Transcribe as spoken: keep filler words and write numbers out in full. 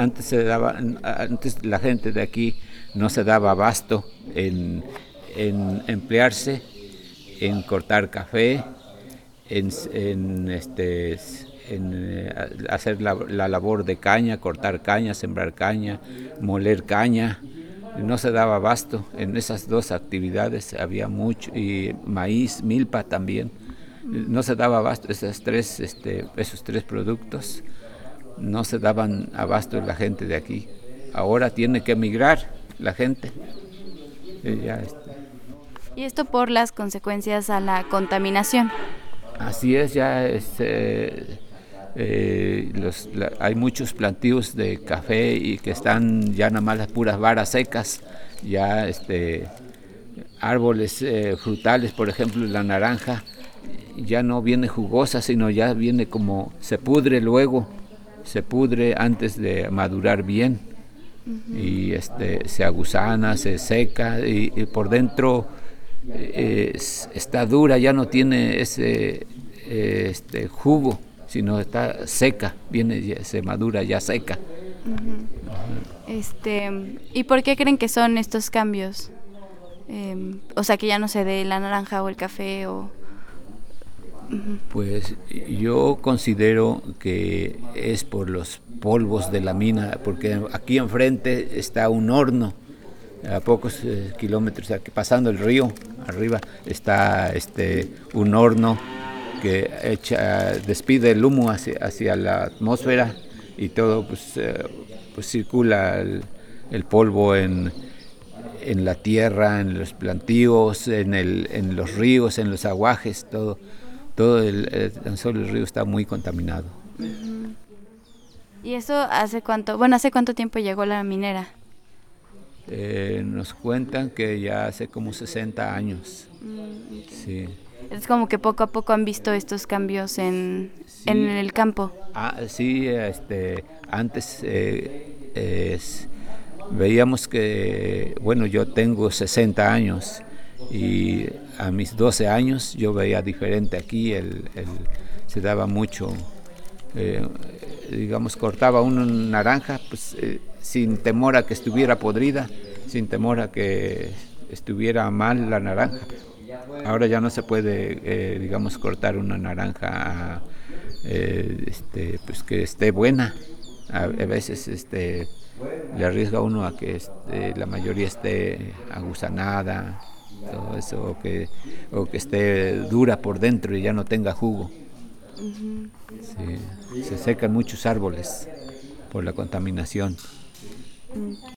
Antes se daba, antes la gente de aquí no se daba abasto en, en emplearse en cortar café, en, en, este, en eh, hacer la, la labor de caña, cortar caña, sembrar caña, moler caña. No se daba abasto en esas dos actividades, había mucho, y maíz, milpa también. No se daba abasto, esas tres, este, esos tres productos no se daban abasto la gente de aquí. Ahora tiene que emigrar la gente. Eh, ya, este. Y esto por las consecuencias a la contaminación. Así es, ya este, eh, los, la, hay muchos plantíos de café y que están ya nada más las puras varas secas, ya este, árboles eh, frutales, por ejemplo la naranja, ya no viene jugosa, sino ya viene como, se pudre luego, se pudre antes de madurar bien. Uh-huh. Y este, se agusana, se seca y, y por dentro eh, está dura, ya no tiene ese eh, este, jugo, sino está seca, viene, se madura ya seca. Uh-huh. Uh-huh. Este, ¿y por qué creen que son estos cambios? Eh, o sea, que ya no se dé la naranja o el café o... Uh-huh. Pues yo considero que es por los polvos de la mina, porque aquí enfrente está un horno, a pocos eh, kilómetros, aquí, pasando el río, arriba está este un horno que echa, despide el humo hacia, hacia la atmósfera y todo pues, eh, pues circula el, el polvo en, en la tierra, en los plantíos, en, el, en los ríos, en los aguajes, todo. Todo el, el, solo el río está muy contaminado. Uh-huh. ¿Y eso hace cuánto, bueno, hace cuánto tiempo llegó la minera? Eh, nos cuentan que ya hace como sesenta años. Mm, okay. Sí. Es como que poco a poco han visto estos cambios en, sí. en el campo. Ah, sí, este, antes eh, es, veíamos que, bueno, yo tengo sesenta años. Y a mis doce años yo veía diferente aquí, el, el, se daba mucho, eh, digamos, cortaba uno naranja pues, eh, sin temor a que estuviera podrida, sin temor a que estuviera mal la naranja. Ahora ya no se puede, eh, digamos, cortar una naranja eh, este, pues que esté buena. A, a veces este, le arriesga uno a que este, la mayoría esté agusanada, todo eso, o que, o que esté dura por dentro y ya no tenga jugo. Uh-huh. Sí, se secan muchos árboles por la contaminación. Uh-huh.